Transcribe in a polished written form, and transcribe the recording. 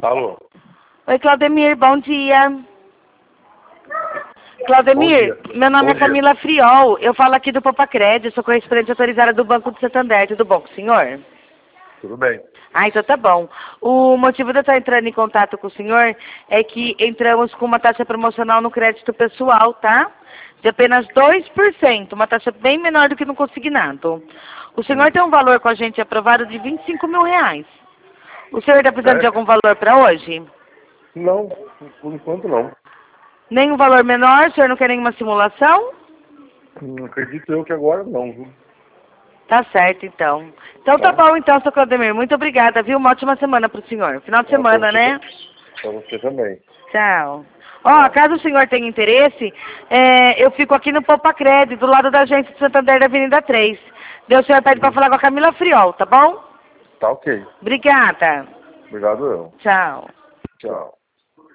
Alô? Oi, Claudemir, bom dia. Claudemir, Bom dia. meu nome Bom é dia. Camila Friol, eu falo aqui do Popacred, sou correspondente autorizada do Banco do Santander, tudo bom com o senhor? Tudo bem. Ah, então tá bom. O motivo de eu estar entrando em contato com o senhor é que entramos com uma taxa promocional no crédito pessoal, tá? De apenas 2%, uma taxa bem menor do que no consignado. O senhor tem um valor com a gente aprovado de R$ 25.000. O senhor está precisando de É? algum valor para hoje? Não, por enquanto não. Nenhum valor menor? O senhor não quer nenhuma simulação? Acredito eu que agora não, viu? Tá certo, então. Então tá Tá? bom, então, seu Claudemir. Muito obrigada, viu? Uma ótima semana pro senhor. Final de Tá, pra semana, você, né? pra você também. Tchau. Ó, Tchau. caso o senhor tenha interesse, eu fico aqui no Popacred, do lado da agência de Santander da Avenida 3. Daí o senhor pede pra falar com a Camila Friol, tá bom? Tá ok. Obrigada. Obrigado eu. Tchau. Tchau.